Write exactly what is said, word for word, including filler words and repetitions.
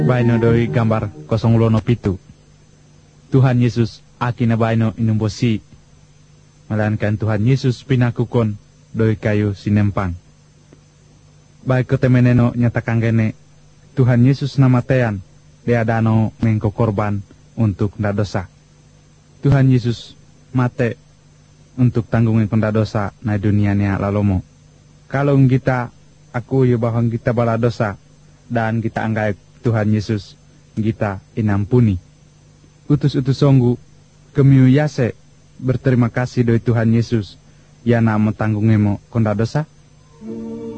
Baino doi gambar kosong lono pitu. Tuhan Yesus akina baino inumbosi. Melainkan Tuhan Yesus pinakukon doi kayu sinempang. Baik ketemeneno nyatakan gene, Tuhan Yesus namatean dia dano mengko korban untuk ndak dosa. Tuhan Yesus mate untuk tanggungin kenda dosa na dunia nia lalomo. Kalau kita aku yo bahwa kita bala dosa dan kita anggap Tuhan Yesus kita inampuni. Utus-utus songgu kemiu yase berterima kasih doi Tuhan Yesus ya na mentanggungemo kenda dosa.